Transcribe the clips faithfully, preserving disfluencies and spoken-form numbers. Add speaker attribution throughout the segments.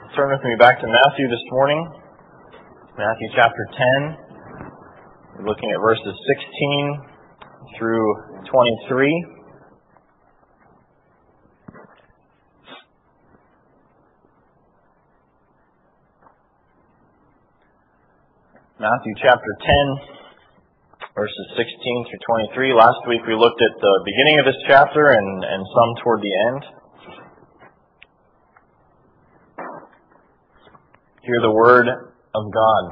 Speaker 1: Turn with me back to Matthew this morning. Matthew chapter ten. We're looking at verses sixteen through twenty-three. Matthew chapter ten, verses sixteen through twenty-three. Last week we looked at the beginning of this chapter and, and some toward the end. Hear the word of God.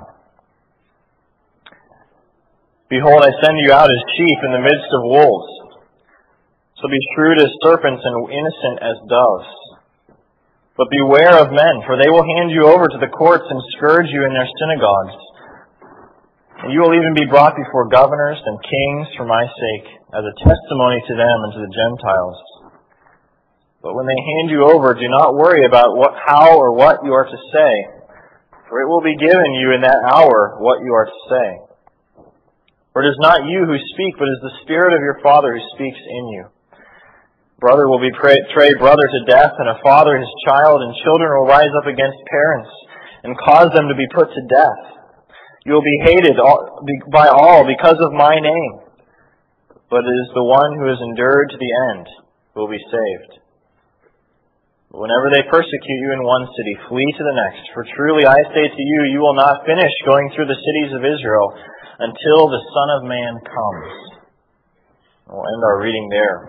Speaker 1: Behold, I send you out as sheep in the midst of wolves. So be shrewd as serpents and innocent as doves. But beware of men, for they will hand you over to the courts and scourge you in their synagogues. And you will even be brought before governors and kings for my sake, as a testimony to them and to the Gentiles. But when they hand you over, do not worry about what, how or what you are to say, for it will be given you in that hour what you are to say. For it is not you who speak, but it is the Spirit of your Father who speaks in you. Brother will betray brother to death, and a father his child, and children will rise up against parents and cause them to be put to death. You will be hated by all because of my name, but it is the one who has endured to the end who will be saved. But whenever they persecute you in one city, flee to the next. For truly I say to you, you will not finish going through the cities of Israel until the Son of Man comes. We'll end our reading there.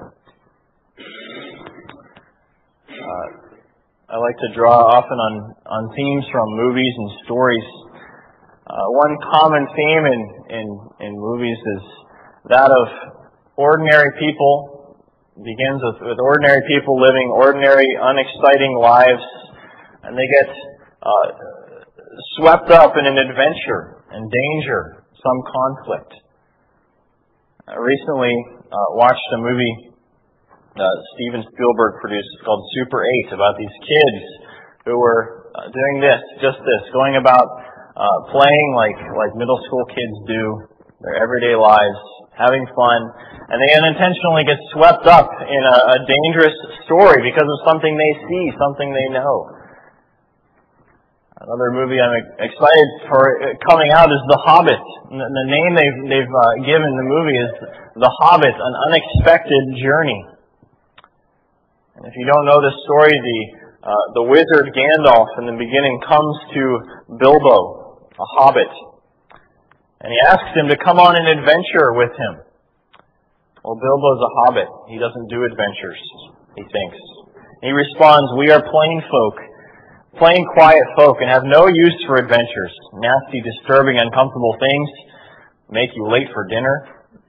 Speaker 1: Uh, I like to draw often on, on themes from movies and stories. Uh, one common theme in, in, in movies is that of ordinary people. Begins with, with ordinary people living ordinary, unexciting lives, and they get uh, swept up in an adventure and danger, some conflict. I recently uh, watched a movie uh, Steven Spielberg produced. It's called Super eight, about these kids who were uh, doing this, just this, going about uh, playing like like middle school kids do, their everyday lives, having fun, and they unintentionally get swept up in a, a dangerous story because of something they see, something they know. Another movie I'm excited for coming out is The Hobbit. The name they've, they've uh, given the movie is The Hobbit, An Unexpected Journey. And if you don't know this story, the uh, the wizard Gandalf in the beginning comes to Bilbo, a hobbit, and he asks him to come on an adventure with him. Well, Bilbo's a hobbit. He doesn't do adventures, he thinks. He responds, we are plain folk, plain quiet folk, and have no use for adventures. Nasty, disturbing, uncomfortable things make you late for dinner.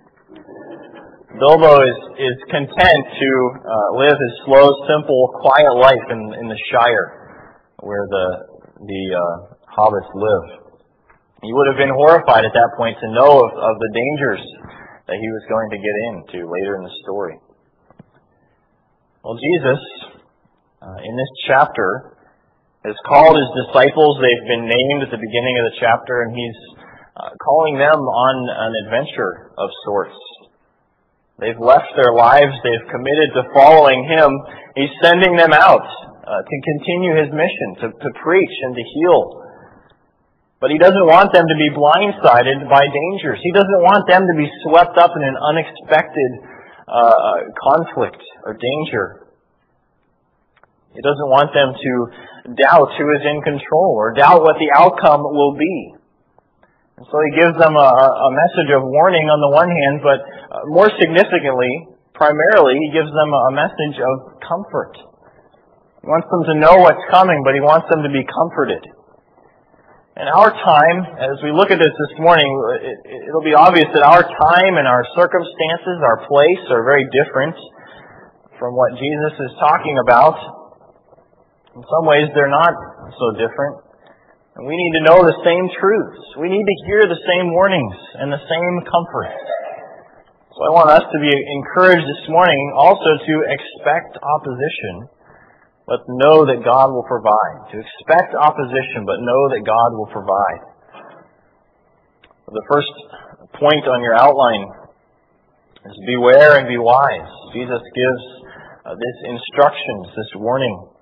Speaker 1: Bilbo is, is content to uh, live his slow, simple, quiet life in, in the Shire, where the, the uh, hobbits live. He would have been horrified at that point to know of, of the dangers that he was going to get into later in the story. Well, Jesus, uh, in this chapter, has called his disciples. They've been named at the beginning of the chapter, and he's uh, calling them on an adventure of sorts. They've left their lives. They've committed to following him. He's sending them out uh, to continue his mission, to, to preach and to heal. But he doesn't want them to be blindsided by dangers. He doesn't want them to be swept up in an unexpected uh, conflict or danger. He doesn't want them to doubt who is in control or doubt what the outcome will be. And so he gives them a, a message of warning on the one hand, but uh, more significantly, primarily, he gives them a message of comfort. He wants them to know what's coming, but he wants them to be comforted. In our time, as we look at this this morning, it, it'll be obvious that our time and our circumstances, our place, are very different from what Jesus is talking about. In some ways, they're not so different. And we need to know the same truths. We need to hear the same warnings and the same comfort. So I want us to be encouraged this morning also to expect opposition, but know that God will provide. To expect opposition, but know that God will provide. The first point on your outline is beware and be wise. Jesus gives uh, this instructions, this warning.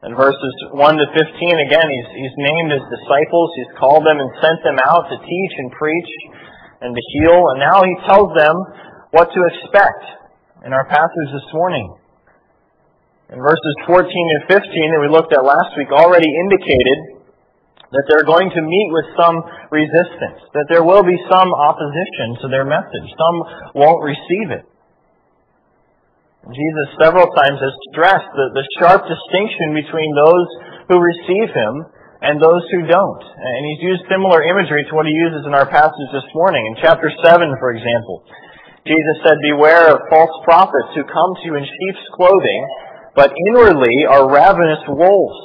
Speaker 1: In verses one to fifteen, again, he's, he's named his disciples. He's called them and sent them out to teach and preach and to heal. And now he tells them what to expect in our passage this morning. In verses fourteen and fifteen that we looked at last week already indicated that they're going to meet with some resistance, that there will be some opposition to their message. Some won't receive it. Jesus several times has stressed the, the sharp distinction between those who receive Him and those who don't. And he's used similar imagery to what He uses in our passage this morning. In chapter seven, for example, Jesus said, "Beware of false prophets who come to you in sheep's clothing, but inwardly are ravenous wolves."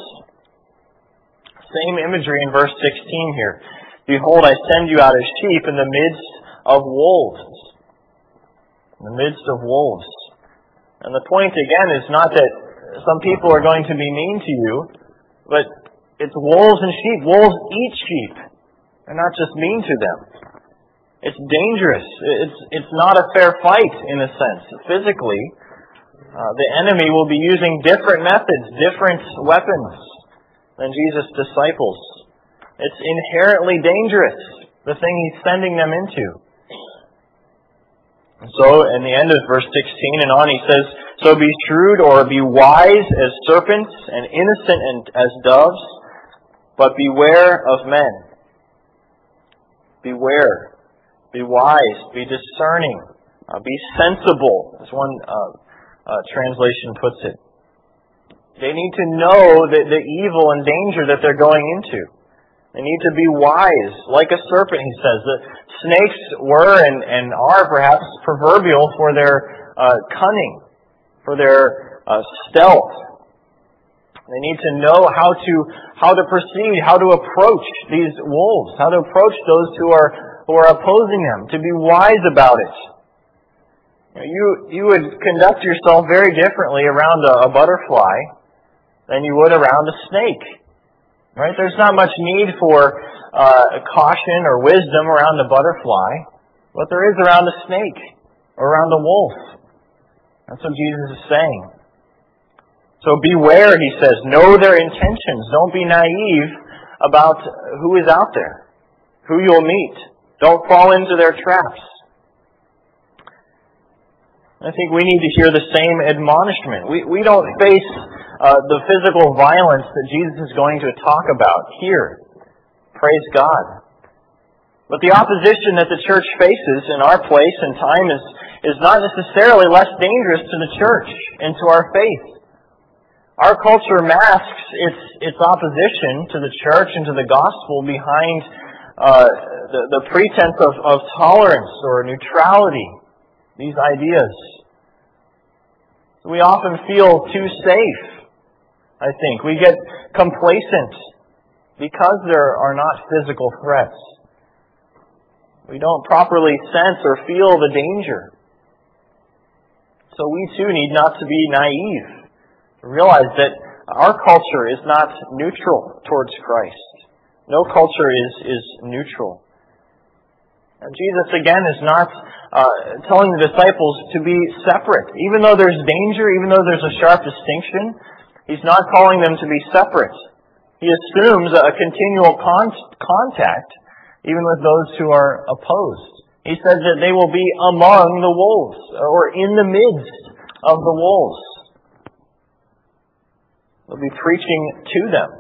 Speaker 1: Same imagery in verse sixteen here. "Behold, I send you out as sheep in the midst of wolves." In the midst of wolves. And the point, again, is not that some people are going to be mean to you, but it's wolves and sheep. Wolves eat sheep. They're not just mean to them. It's dangerous. It's it's not a fair fight, in a sense. Physically, uh, the enemy will be using different methods, different weapons than Jesus' disciples. It's inherently dangerous, the thing He's sending them into. And so, in the end of verse sixteen and on, he says, "So be shrewd or be wise as serpents and innocent and as doves, but beware of men." Beware. Be wise. Be discerning. Uh, be sensible, as one uh, uh, translation puts it. They need to know the, the evil and danger that they're going into. They need to be wise, like a serpent, he says. The snakes were and, and are perhaps proverbial for their uh, cunning, for their uh, stealth. They need to know how to how to proceed, how to approach these wolves, how to approach those who are who are opposing them. To be wise about it. You know, you, you would conduct yourself very differently around a, a butterfly than you would around a snake. Right? There's not much need for uh, caution or wisdom around the butterfly, but there is around the snake or around the wolf. That's what Jesus is saying. So beware, he says. Know their intentions. Don't be naive about who is out there, who you'll meet. Don't fall into their traps. I think we need to hear the same admonishment. We we don't face uh, the physical violence that Jesus is going to talk about here. Praise God. But the opposition that the church faces in our place and time is, is not necessarily less dangerous to the church and to our faith. Our culture masks its its opposition to the church and to the gospel behind uh, the, the pretense of, of tolerance or neutrality. These ideas. We often feel too safe, I think. We get complacent because there are not physical threats. We don't properly sense or feel the danger. So we too need not to be naive. Realize that our culture is not neutral towards Christ. No culture is, is neutral. And Jesus, again, is not uh, telling the disciples to be separate. Even though there's danger, even though there's a sharp distinction, He's not calling them to be separate. He assumes a continual con- contact, even with those who are opposed. He says that they will be among the wolves, or in the midst of the wolves. They'll be preaching to them.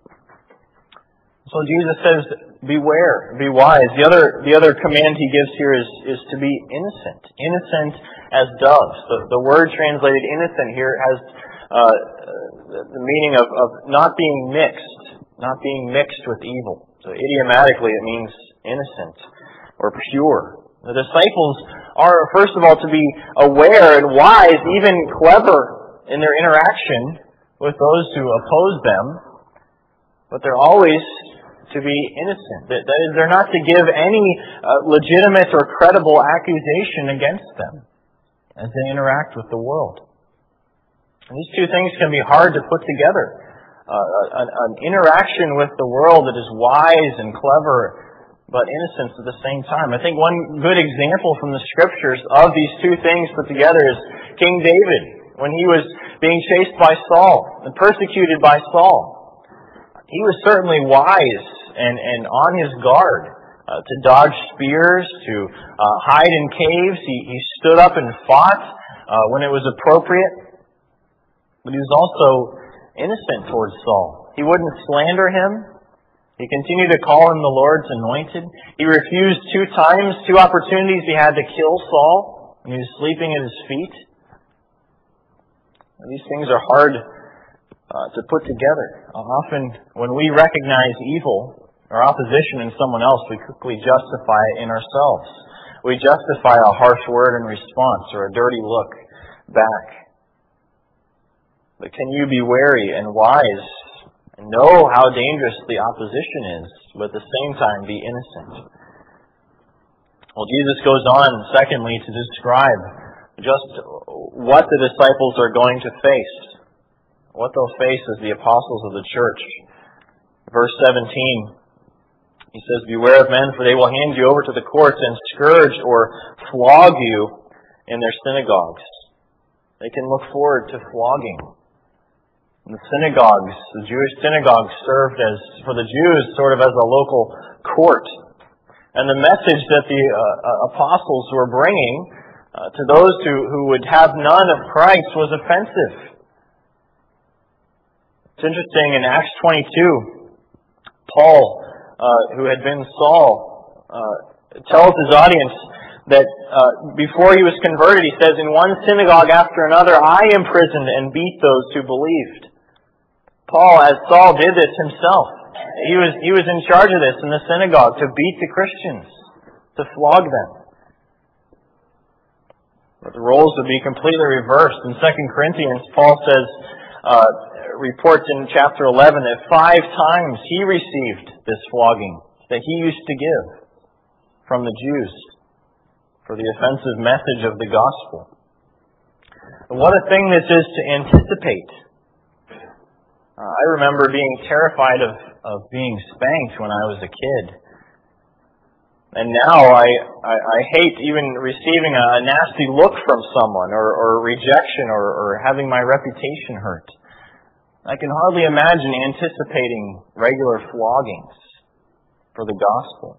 Speaker 1: So Jesus says, beware, be wise. The other the other command he gives here is, is to be innocent. Innocent as doves. The, the word translated innocent here has uh, the meaning of, of not being mixed. Not being mixed with evil. So idiomatically it means innocent or pure. The disciples are, first of all, to be aware and wise, even clever in their interaction with those who oppose them. But they're always to be innocent. That, that is, they're not to give any uh, legitimate or credible accusation against them as they interact with the world. And these two things can be hard to put together. Uh, an, an interaction with the world that is wise and clever, but innocent at the same time. I think one good example from the Scriptures of these two things put together is King David. When he was being chased by Saul and persecuted by Saul. He was certainly wise and, and on his guard uh, to dodge spears, to uh, hide in caves. He, he stood up and fought uh, when it was appropriate. But he was also innocent towards Saul. He wouldn't slander him. He continued to call him the Lord's anointed. He refused two times, two opportunities he had to kill Saul when he was sleeping at his feet. These things are hard uh, to put together. Often when we recognize evil or opposition in someone else, we quickly justify it in ourselves. We justify a harsh word in response or a dirty look back. But can you be wary and wise and know how dangerous the opposition is, but at the same time be innocent? Well, Jesus goes on, secondly, to describe just what the disciples are going to face, what they'll face as the apostles of the church. Verse seventeen, he says, "Beware of men, for they will hand you over to the courts and scourge or flog you in their synagogues." They can look forward to flogging. And the synagogues, the Jewish synagogues, served as, for the Jews, sort of as a local court. And the message that the uh, apostles were bringing uh, to those who, who would have none of Christ was offensive. It's interesting, in Acts twenty-two, Paul, uh, who had been Saul, uh, tells his audience that uh, before he was converted, he says, "In one synagogue after another, I imprisoned and beat those who believed." Paul, as Saul, did this himself. He was he was in charge of this in the synagogue, to beat the Christians, to flog them. But the roles would be completely reversed. In Second Corinthians, Paul says, uh, reports in chapter eleven that five times he received this flogging that he used to give from the Jews for the offensive message of the gospel. And what a thing this is to anticipate. Uh, I remember being terrified of, of being spanked when I was a kid. And now I, I, I hate even receiving a, a nasty look from someone, or, or rejection, or, or having my reputation hurt. I can hardly imagine anticipating regular floggings for the gospel.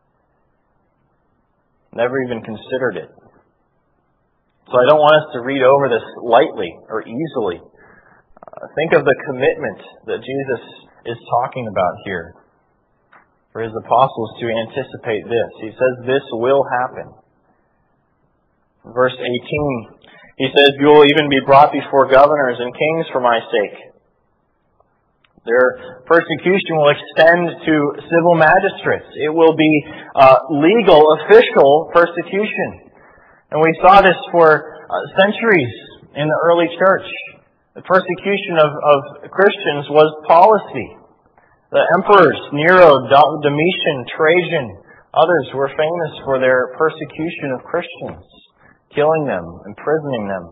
Speaker 1: Never even considered it. So I don't want us to read over this lightly or easily. Uh, think of the commitment that Jesus is talking about here for His apostles to anticipate this. He says this will happen. Verse eighteen, he says, "You will even be brought before governors and kings for my sake." Their persecution will extend to civil magistrates. It will be uh, legal, official persecution. And we saw this for uh, centuries in the early church. The persecution of, of Christians was policy. The emperors, Nero, Domitian, Trajan, others were famous for their persecution of Christians, killing them, imprisoning them.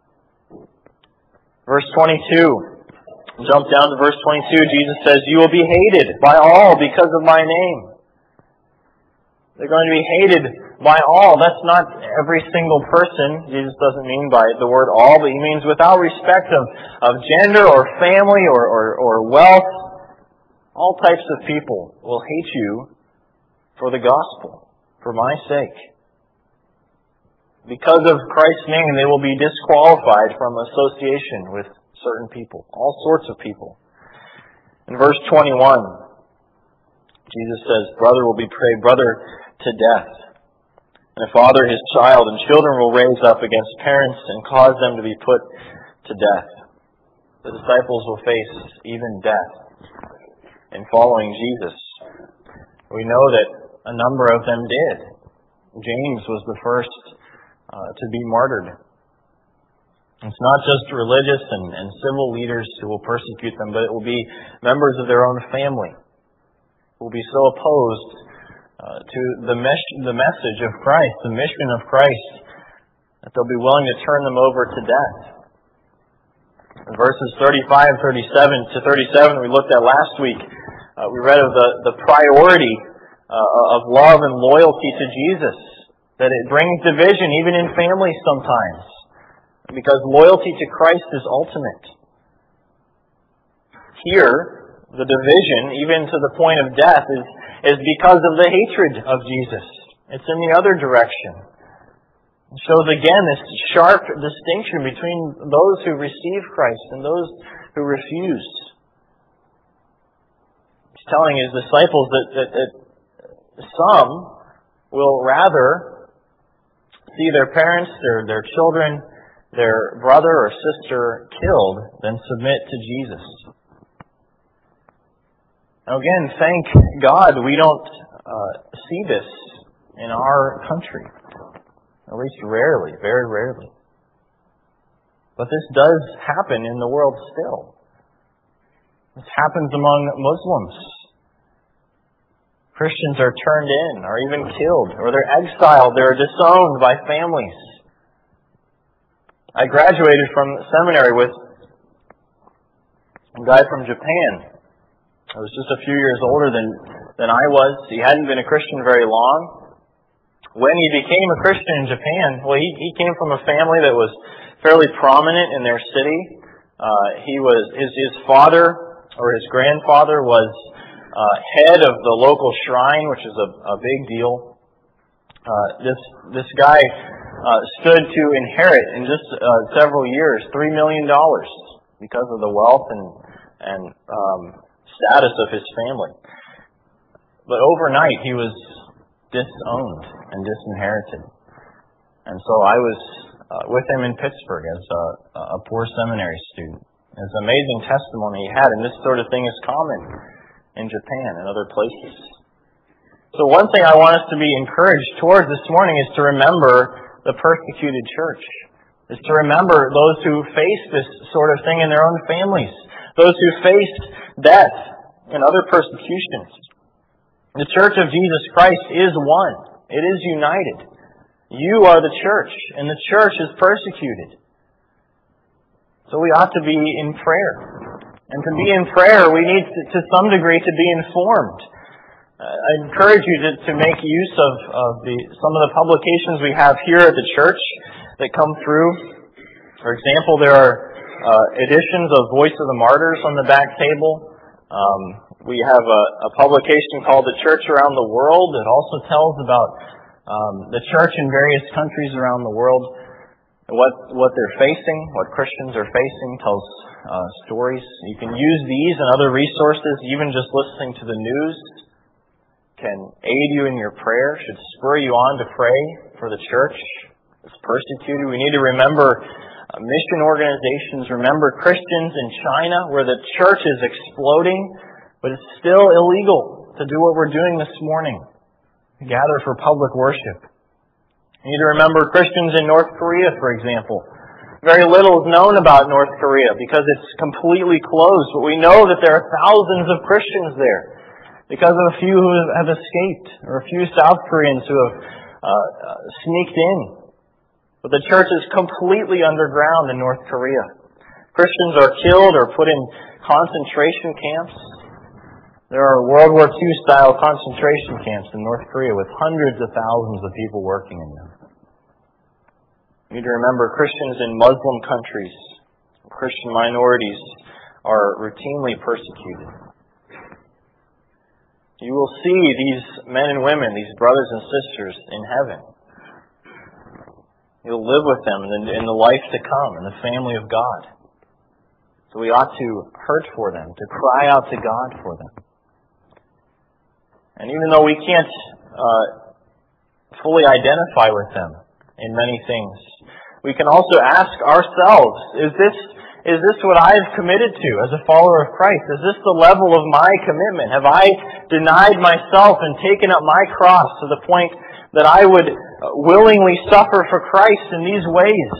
Speaker 1: Verse twenty-two, jump down to verse twenty-two, Jesus says, "You will be hated by all because of my name." They're going to be hated by all. That's not every single person. Jesus doesn't mean by the word all, but He means without respect of, of gender or family or, or, or wealth. All types of people will hate you for the gospel, for my sake. Because of Christ's name, they will be disqualified from association with certain people, all sorts of people. In verse twenty-one, Jesus says, "Brother will betray brother to death, and a father his child, and children will raise up against parents and cause them to be put to death." The disciples will face even death in following Jesus. We know that a number of them did. James was the first uh, to be martyred. It's not just religious and, and civil leaders who will persecute them, but it will be members of their own family who will be so opposed uh, to the, mes- the message of Christ, the mission of Christ, that they'll be willing to turn them over to death. In verses thirty-five, thirty-seven to thirty-seven we looked at last week, uh, we read of the, the priority uh, of love and loyalty to Jesus, that it brings division even in families sometimes. because loyalty to Christ is ultimate. Here, the division, even to the point of death, is, is because of the hatred of Jesus. It's in the other direction. It shows again this sharp distinction between those who receive Christ and those who refuse. He's telling his disciples that, that, that some will rather see their parents, their, their children, their brother or sister killed than submit to Jesus. Now again, thank God we don't uh, see this in our country. At least rarely, very rarely. But this does happen in the world still. This happens among Muslims. Christians are turned in, or even killed, or they're exiled, they're disowned by families. I graduated from seminary with a guy from Japan. I was just a few years older than, than I was. He hadn't been a Christian very long. When he became a Christian in Japan, well, he, he came from a family that was fairly prominent in their city. Uh, he was his his father or his grandfather was uh, head of the local shrine, which is a, a big deal. Uh, this this guy uh, stood to inherit in just uh, several years three million dollars because of the wealth and and um, status of his family. But overnight, he was disowned and disinherited. And so I was uh, with him in Pittsburgh as a, a poor seminary student. It's an amazing testimony he had, and this sort of thing is common in Japan and other places. So one thing I want us to be encouraged towards this morning is to remember the persecuted church. Is to remember those who face this sort of thing in their own families. Those who faced death and other persecutions. The church of Jesus Christ is one. It is united. You are the church, and the church is persecuted. So we ought to be in prayer. And to be in prayer, we need to, to some degree to be informed. Uh, I encourage you to, to make use of, of the some of the publications we have here at the church that come through. For example, there are uh, editions of Voice of the Martyrs on the back table. Um, we have a, a publication called The Church Around the World that also tells about um, the church in various countries around the world, what what they're facing, what Christians are facing, tells uh, stories. You can use these and other resources. Even just listening to the news can aid you in your prayer, should spur you on to pray for the church that's persecuted. We need to remember uh, mission organizations, remember Christians in China where the church is exploding, but it's still illegal to do what we're doing this morning, to gather for public worship. You need to remember Christians in North Korea, for example. Very little is known about North Korea because it's completely closed, but we know that there are thousands of Christians there because of a few who have escaped, or a few South Koreans who have uh, sneaked in. But the church is completely underground in North Korea. Christians are killed or put in concentration camps. There are World War Two style concentration camps in North Korea with hundreds of thousands of people working in them. You need to remember Christians in Muslim countries, Christian minorities, are routinely persecuted. You will see these men and women, these brothers and sisters in heaven. You'll live with them in the, in the life to come, in the family of God. So we ought to hurt for them, to cry out to God for them. And even though we can't uh, fully identify with them in many things, we can also ask ourselves, is this is this what I've committed to as a follower of Christ? Is this the level of my commitment? Have I denied myself and taken up my cross to the point that I would willingly suffer for Christ in these ways?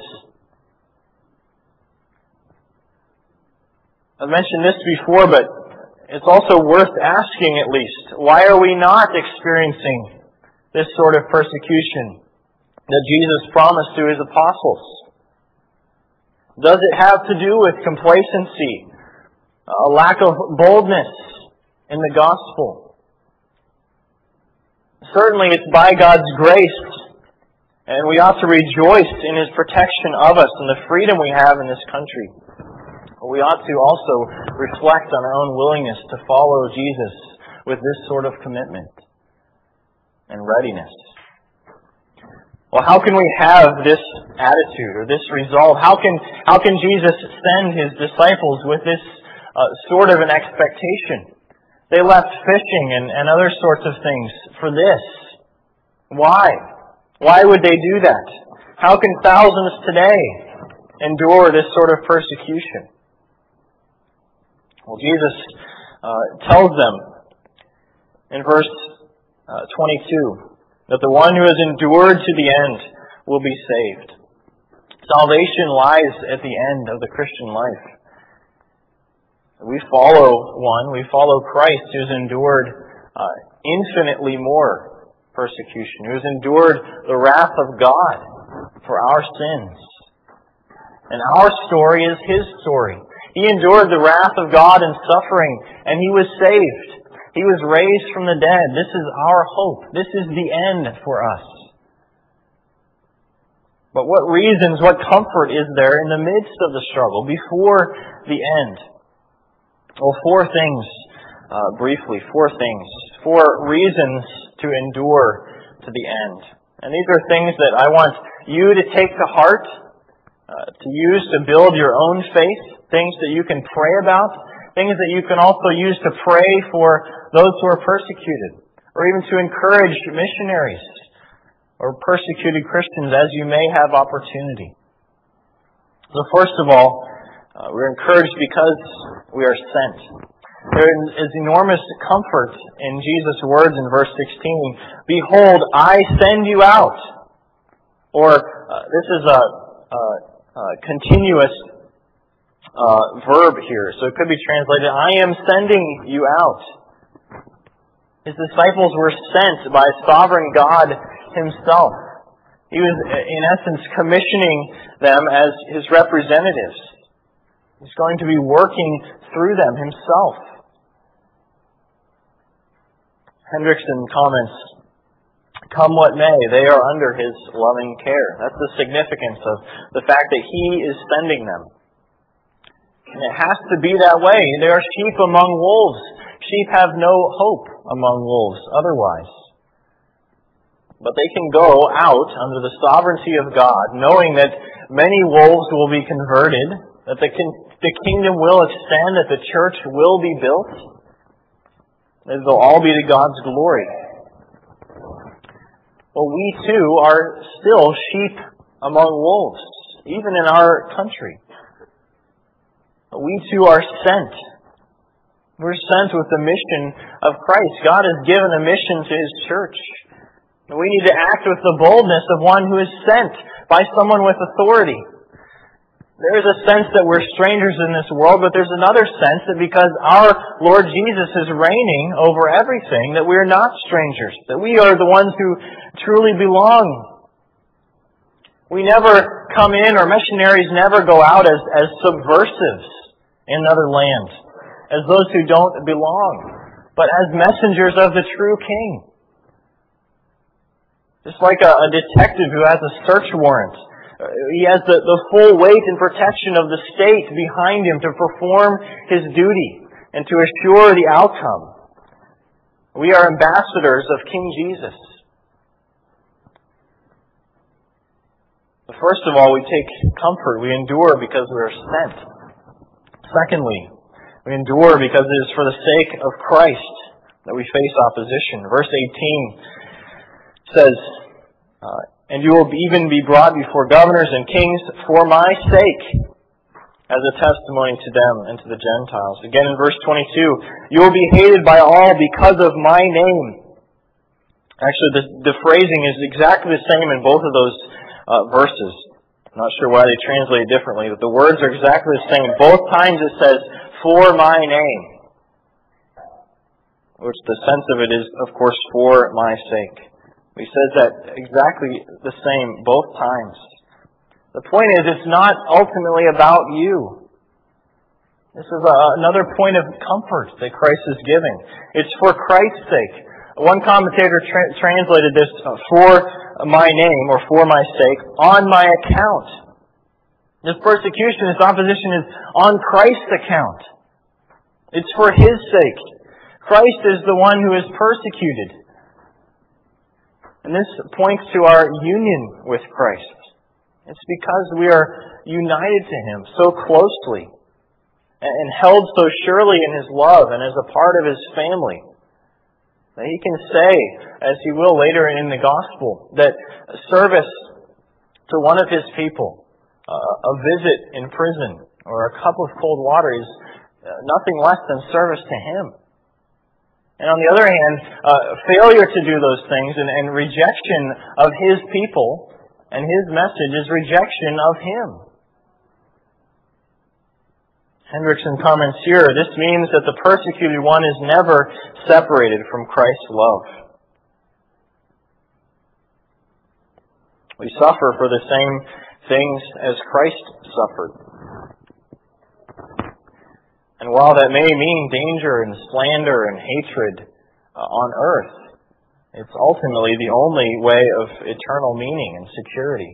Speaker 1: I've mentioned this before, but it's also worth asking at least, why are we not experiencing this sort of persecution that Jesus promised to His apostles? Does it have to do with complacency, a lack of boldness in the gospel? Certainly it's by God's grace And we ought to rejoice in His protection of us and the freedom we have in this country. We ought to also reflect on our own willingness to follow Jesus with this sort of commitment and readiness. Well, how can we have this attitude or this resolve? How can how can Jesus send His disciples with this uh, sort of an expectation? They left fishing and, and other sorts of things for this. Why? Why would they do that? How can thousands today endure this sort of persecution? Well, Jesus uh, tells them in verse uh, twenty-two that the one who has endured to the end will be saved. Salvation lies at the end of the Christian life. We follow one, we follow Christ who has endured uh, infinitely more persecution, who has endured the wrath of God for our sins. And our story is His story. He endured the wrath of God and suffering, and He was saved. He was raised from the dead. This is our hope. This is the end for us. But what reasons, what comfort is there in the midst of the struggle, before the end? Well, four things, uh, briefly, four things. Four reasons to endure to the end. And these are things that I want you to take to heart, uh, to use to build your own faith, things that you can pray about, things that you can also use to pray for those who are persecuted, or even to encourage missionaries or persecuted Christians as you may have opportunity. So first of all, uh, we're encouraged because we are sent. There is enormous comfort in Jesus' words in verse sixteen. Behold, I send you out. Or uh, this is a, a, a continuous uh, verb here, so it could be translated, I am sending you out. His disciples were sent by sovereign God Himself. He was, in essence, commissioning them as His representatives. He's going to be working through them Himself. Hendrickson comments, come what may, they are under His loving care. That's the significance of the fact that He is sending them. And it has to be that way. They are sheep among wolves. Sheep have no hope among wolves otherwise. But they can go out under the sovereignty of God, knowing that many wolves will be converted, that the, the kingdom will extend, that the church will be built, that they'll all be to God's glory. Well, we too are still sheep among wolves, even in our country. We too are sent. We're sent with the mission of Christ. God has given a mission to His church. And we need to act with the boldness of one who is sent by someone with authority. There is a sense that we're strangers in this world, but there's another sense that because our Lord Jesus is reigning over everything, that we are not strangers, that we are the ones who truly belong. We never come in, or missionaries never go out as, as subversives in another land, as those who don't belong, but as messengers of the true King. Just like a, a detective who has a search warrant. He has the, the full weight and protection of the state behind him to perform his duty and to assure the outcome. We are ambassadors of King Jesus. But first of all, we take comfort. We endure because we are sent. Secondly, we endure because it is for the sake of Christ that we face opposition. Verse eighteen says, uh, and you will even be brought before governors and kings for my sake, as a testimony to them and to the Gentiles. Again in verse twenty-two, you will be hated by all because of my name. Actually, the, the phrasing is exactly the same in both of those uh, verses. I'm not sure why they translate it differently, but the words are exactly the same. Both times it says, for my name. Which the sense of it is, of course, for my sake. He says that exactly the same both times. The point is, it's not ultimately about you. This is a, another point of comfort that Christ is giving. It's for Christ's sake. One commentator tra- translated this, uh, for my name, or for my sake, on my account. This persecution, this opposition is on Christ's account. It's for His sake. Christ is the one who is persecuted. And this points to our union with Christ. It's because we are united to Him so closely and held so surely in His love and as a part of His family that He can say, as He will later in the Gospel, that service to one of His people, a visit in prison, or a cup of cold water is nothing less than service to Him. And on the other hand, uh, failure to do those things and, and rejection of His people and His message is rejection of Him. Hendrickson comments here, this means that the persecuted one is never separated from Christ's love. We suffer for the same things as Christ suffered. And while that may mean danger and slander and hatred uh, on earth, it's ultimately the only way of eternal meaning and security.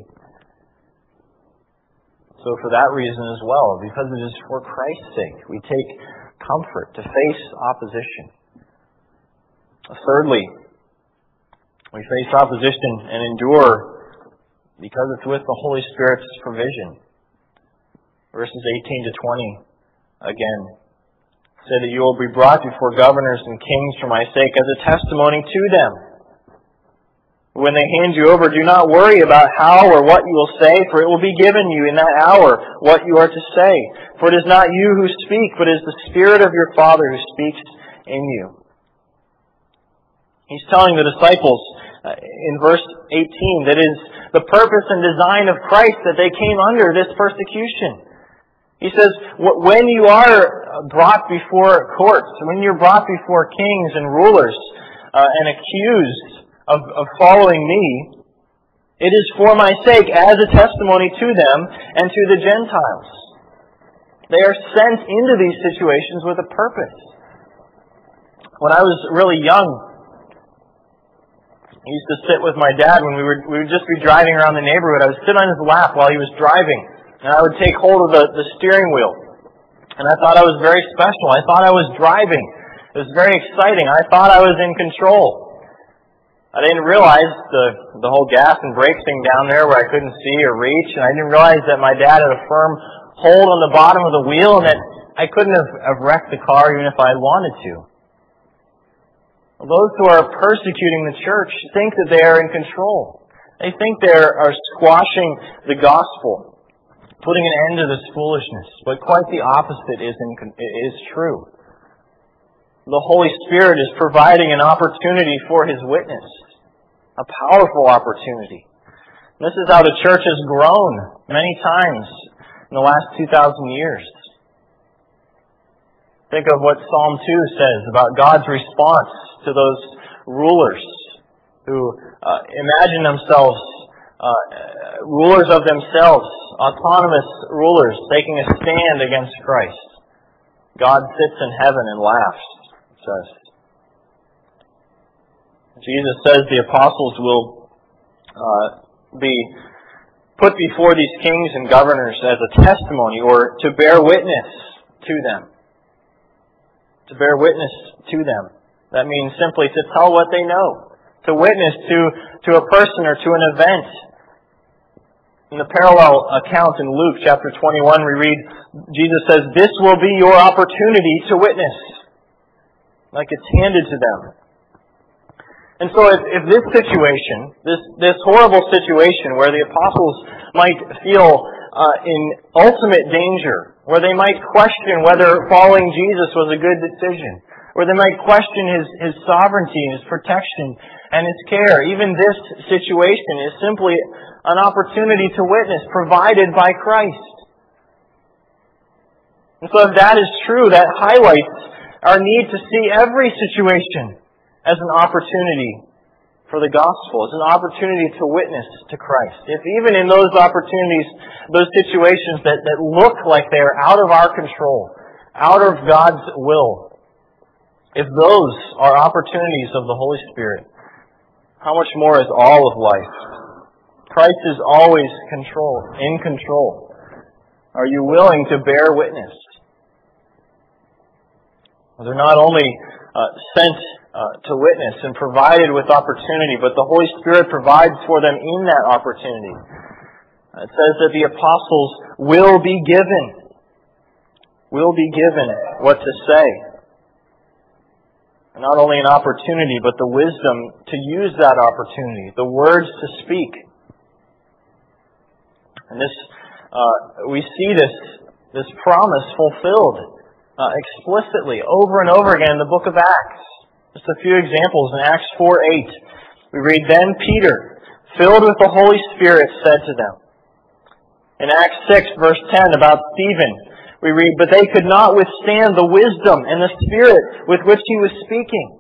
Speaker 1: So for that reason as well, because it is for Christ's sake, we take comfort to face opposition. Thirdly, we face opposition and endure because it's with the Holy Spirit's provision. Verses eighteen to twenty, again, say that you will be brought before governors and kings for my sake as a testimony to them. When they hand you over, do not worry about how or what you will say, for it will be given you in that hour what you are to say. For it is not you who speak, but it is the Spirit of your Father who speaks in you. He's telling the disciples uh, in verse eighteen that it is the purpose and design of Christ that they came under this persecution. He says, when you are brought before courts, when you're brought before kings and rulers uh, and accused of, of following me, it is for my sake as a testimony to them and to the Gentiles. They are sent into these situations with a purpose. When I was really young, I used to sit with my dad when we, were, we would just be driving around the neighborhood. I would sit on his lap while he was driving. And I would take hold of the, the steering wheel. And I thought I was very special. I thought I was driving. It was very exciting. I thought I was in control. I didn't realize the, the whole gas and brake thing down there where I couldn't see or reach. And I didn't realize that my dad had a firm hold on the bottom of the wheel and that I couldn't have, have wrecked the car even if I had wanted to. Well, those who are persecuting the church think that they are in control. They think they are squashing the gospel, putting an end to this foolishness. But quite the opposite is, in, is true. The Holy Spirit is providing an opportunity for His witness. A powerful opportunity. And this is how the church has grown many times in the last two thousand years. Think of what Psalm two says about God's response to those rulers who uh, imagine themselves uh, rulers of themselves, autonomous rulers taking a stand against Christ. God sits in heaven and laughs, it says. Jesus says the apostles will uh, be put before these kings and governors as a testimony or to bear witness to them. To bear witness to them. That means simply to tell what they know. To witness to, to a person or to an event. In the parallel account in Luke chapter twenty-one, we read, Jesus says, this will be your opportunity to witness. Like it's handed to them. And so if, if this situation, this, this horrible situation where the apostles might feel uh, in ultimate danger, where they might question whether following Jesus was a good decision, where they might question His, His sovereignty and His protection and His care, even this situation is simply an opportunity to witness provided by Christ. And so if that is true, that highlights our need to see every situation as an opportunity for the gospel, as an opportunity to witness to Christ. If even in those opportunities, those situations that, that look like they are out of our control, out of God's will, if those are opportunities of the Holy Spirit, how much more is all of life? Christ is always control, in control. Are you willing to bear witness? They're not only uh, sent uh, to witness and provided with opportunity, but the Holy Spirit provides for them in that opportunity. It says that the apostles will be given, will be given what to say. And not only an opportunity, but the wisdom to use that opportunity, the words to speak. And this, uh, we see this, this promise fulfilled uh, explicitly over and over again in the book of Acts. Just a few examples. In Acts four eight, we read, "Then Peter, filled with the Holy Spirit, said to them." In Acts six, verse ten, about Stephen, we read, "But they could not withstand the wisdom and the Spirit with which he was speaking."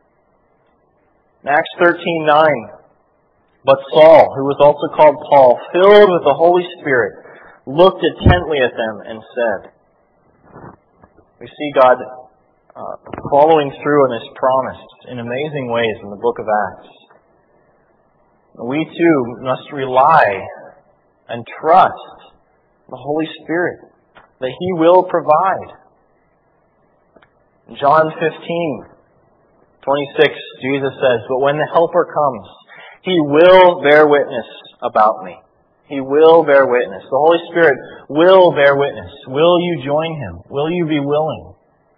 Speaker 1: In Acts thirteen nine, "But Saul, who was also called Paul, filled with the Holy Spirit, looked intently at them and said." We see God uh, following through on this promise in amazing ways in the book of Acts. We too must rely and trust the Holy Spirit, that He will provide. In John fifteen twenty-six, Jesus says, "But when the Helper comes, He will bear witness about me." He will bear witness. The Holy Spirit will bear witness. Will you join Him? Will you be willing?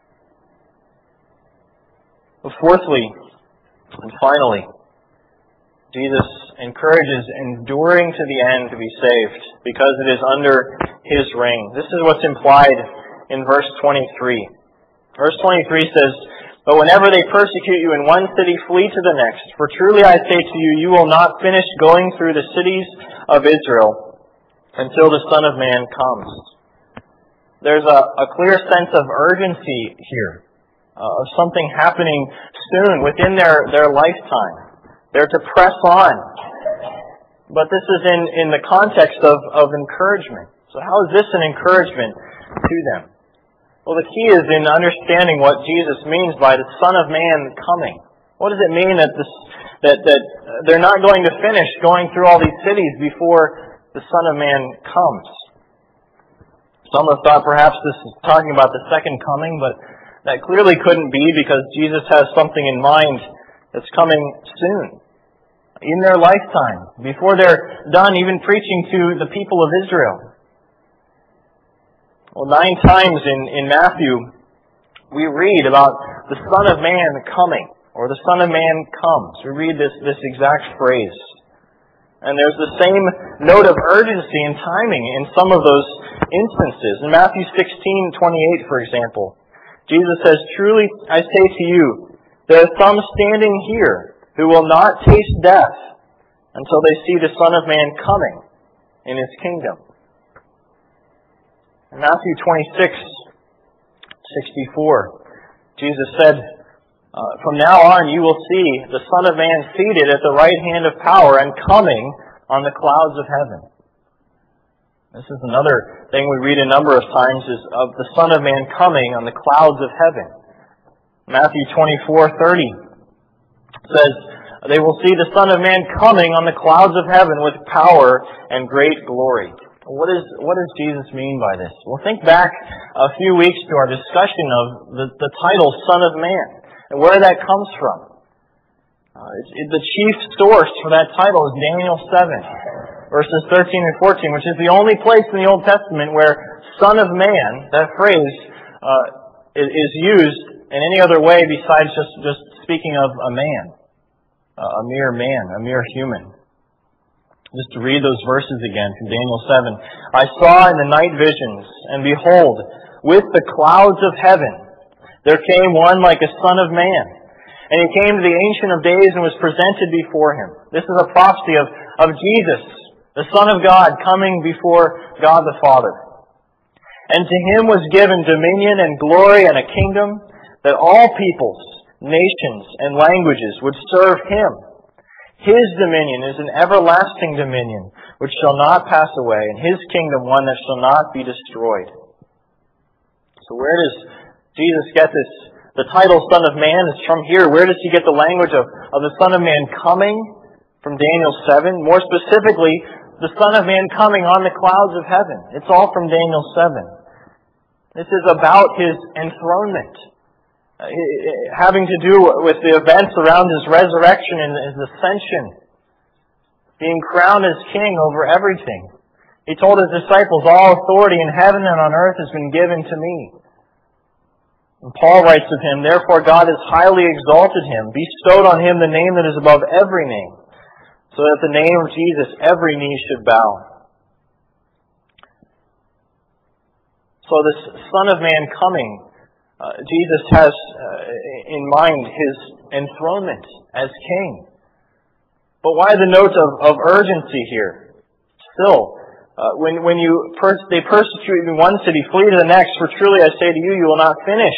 Speaker 1: But fourthly, and finally, Jesus encourages enduring to the end to be saved because it is under His reign. This is what's implied in verse twenty-three. Verse twenty-three says, "But whenever they persecute you in one city, flee to the next. For truly I say to you, you will not finish going through the cities of Israel until the Son of Man comes." There's a, a clear sense of urgency here, uh, of something happening soon within their, their lifetime. They're to press on. But this is in, in the context of, of encouragement. So how is this an encouragement to them? Well, the key is in understanding what Jesus means by the Son of Man coming. What does it mean that this, that that they're not going to finish going through all these cities before the Son of Man comes? Some have thought perhaps this is talking about the second coming, but that clearly couldn't be because Jesus has something in mind that's coming soon, in their lifetime, before they're done even preaching to the people of Israel. Well, nine times in, in Matthew, we read about the Son of Man coming, or the Son of Man comes. We read this, this exact phrase. And there's the same note of urgency and timing in some of those instances. In Matthew sixteen twenty-eight, for example, Jesus says, "Truly I say to you, there are some standing here who will not taste death until they see the Son of Man coming in His kingdom." In Matthew twenty-six sixty-four, Jesus said, uh, "From now on you will see the Son of Man seated at the right hand of power and coming on the clouds of heaven." This is another thing we read a number of times, is of the Son of Man coming on the clouds of heaven. Matthew twenty-four thirty says, "They will see the Son of Man coming on the clouds of heaven with power and great glory." What is what does Jesus mean by this? Well, think back a few weeks to our discussion of the, the title Son of Man and where that comes from. Uh, it's, it, the chief source for that title is Daniel seven, verses thirteen and fourteen, which is the only place in the Old Testament where Son of Man, that phrase, uh, is, is used in any other way besides just, just speaking of a man, uh, a mere man, a mere human. Just to read those verses again from Daniel seven. "I saw in the night visions, and behold, with the clouds of heaven, there came one like a Son of Man. And He came to the Ancient of Days and was presented before Him." This is a prophecy of, of Jesus, the Son of God, coming before God the Father. "And to Him was given dominion and glory and a kingdom, that all peoples, nations, and languages would serve Him. His dominion is an everlasting dominion, which shall not pass away, and His kingdom one that shall not be destroyed." So where does Jesus get this? The title Son of Man is from here. Where does He get the language of, of the Son of Man coming? from Daniel seven. More specifically, the Son of Man coming on the clouds of heaven. It's all from Daniel seven. This is about His enthronement, uh, having to do with the events around His resurrection and His ascension, being crowned as King over everything. He told His disciples, all authority in heaven and on earth has been given to me. And Paul writes of Him, therefore God has highly exalted Him, bestowed on Him the name that is above every name, so that the name of Jesus every knee should bow. So this Son of Man coming, uh, Jesus has uh, in mind His enthronement as King. But why the note of, of urgency here? Still, uh, when when you pers- they persecute you in one city, flee to the next. For truly I say to you, you will not finish.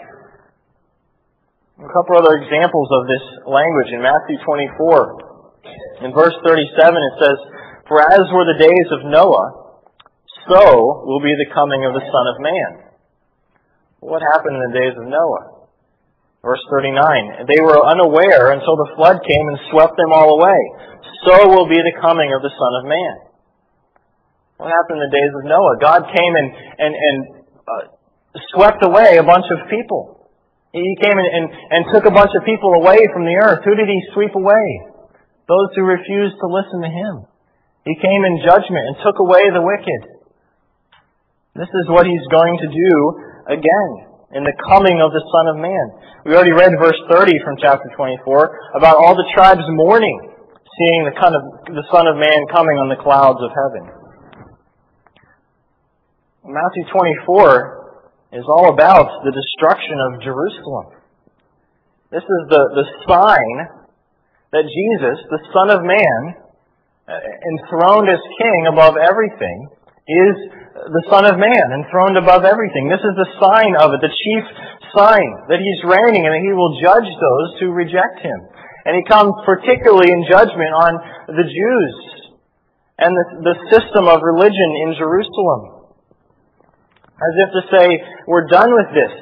Speaker 1: A couple other examples of this language in Matthew twenty-four. In verse thirty-seven it says, for as were the days of Noah, so will be the coming of the Son of Man. What happened in the days of Noah? Verse thirty-nine, they were unaware until the flood came and swept them all away. So will be the coming of the Son of Man. What happened in the days of Noah? God came and, and, and uh, swept away a bunch of people. He came and, and, and took a bunch of people away from the earth. Who did He sweep away? Those who refused to listen to Him. He came in judgment and took away the wicked. This is what He's going to do again in the coming of the Son of Man. We already read verse thirty from chapter twenty-four about all the tribes mourning, seeing the, kind of, the Son of Man coming on the clouds of heaven. Matthew twenty-four is all about the destruction of Jerusalem. This is the, the sign that Jesus, the Son of Man, enthroned as King above everything, is the Son of Man, enthroned above everything. This is the sign of it, the chief sign that He's reigning and that He will judge those who reject Him. And He comes particularly in judgment on the Jews and the, the system of religion in Jerusalem. As if to say, we're done with this.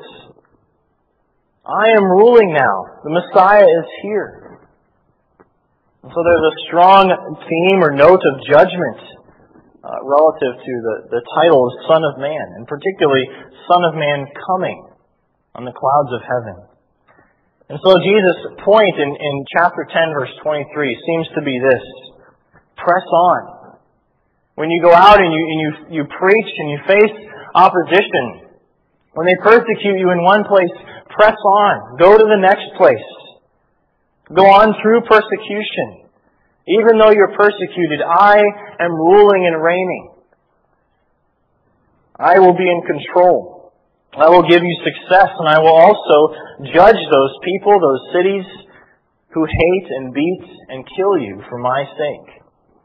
Speaker 1: I am ruling now. The Messiah is here. And so there's a strong theme or note of judgment uh, relative to the, the title of Son of Man, and particularly Son of Man coming on the clouds of heaven. And so Jesus' point in, in chapter ten, verse twenty-three seems to be this: press on. When you go out and you, and you, you preach and you face opposition, when they persecute you in one place, press on. Go to the next place. Go on through persecution. Even though you're persecuted, I am ruling and reigning. I will be in control. I will give you success, and I will also judge those people, those cities, who hate and beat and kill you for my sake.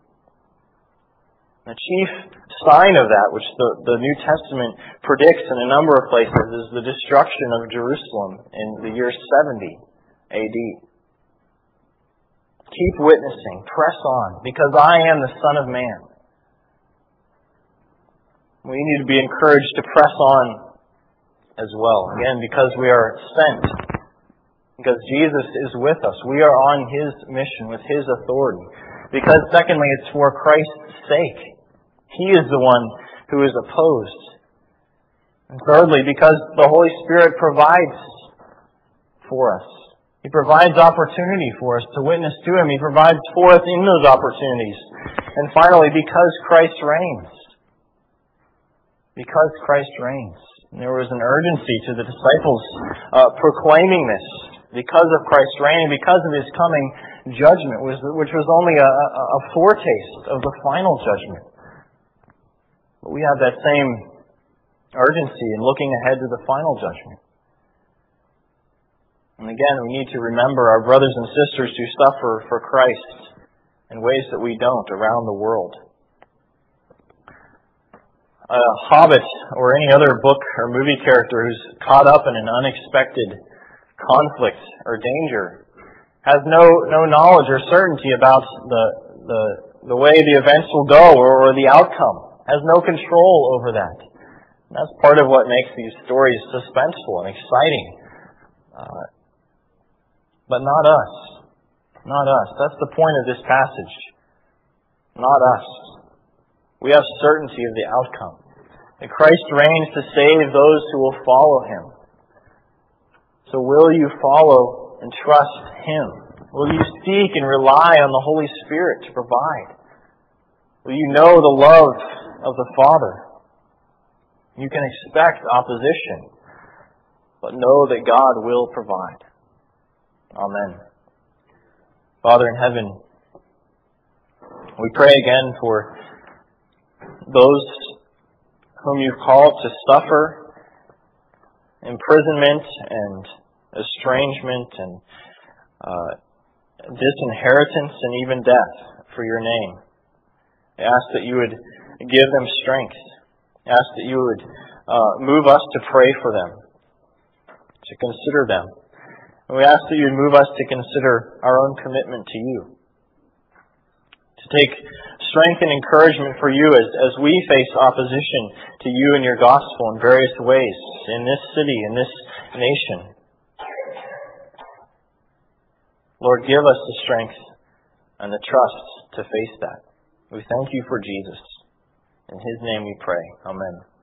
Speaker 1: The chief sign of that, which the, the New Testament predicts in a number of places, is the destruction of Jerusalem in the year seventy A D. Keep witnessing. Press on, because I am the Son of Man. We need to be encouraged to press on as well. Again, because we are sent. Because Jesus is with us. We are on His mission with His authority. Because secondly, it's for Christ's sake. He is the one who is opposed. And thirdly, because the Holy Spirit provides for us. He provides opportunity for us to witness to Him. He provides for us in those opportunities. And finally, because Christ reigns. Because Christ reigns. And there was an urgency to the disciples uh, proclaiming this. Because of Christ's reign and because of His coming judgment, which was only a, a foretaste of the final judgment. But we have that same urgency in looking ahead to the final judgment. And again, we need to remember our brothers and sisters who suffer for Christ in ways that we don't around the world. A hobbit or any other book or movie character who's caught up in an unexpected conflict or danger has no no knowledge or certainty about the the, the way the events will go or, or the outcome. Has no control over that. And that's part of what makes these stories suspenseful and exciting. Uh, but not us. Not us. That's the point of this passage. Not us. We have certainty of the outcome. That Christ reigns to save those who will follow Him. So will you follow and trust Him? Will you seek and rely on the Holy Spirit to provide? Will you know the love of the Father? You can expect opposition, but know that God will provide. Amen. Father in heaven, we pray again for those whom you've called to suffer imprisonment and estrangement and uh, disinheritance and even death for your name. I ask that you would give them strength. I ask that you would uh, move us to pray for them, to consider them. And we ask that you would move us to consider our own commitment to you, to take strength and encouragement for you as, as we face opposition to you and your gospel in various ways in this city, in this nation. Lord, give us the strength and the trust to face that. We thank you for Jesus. In His name we pray. Amen.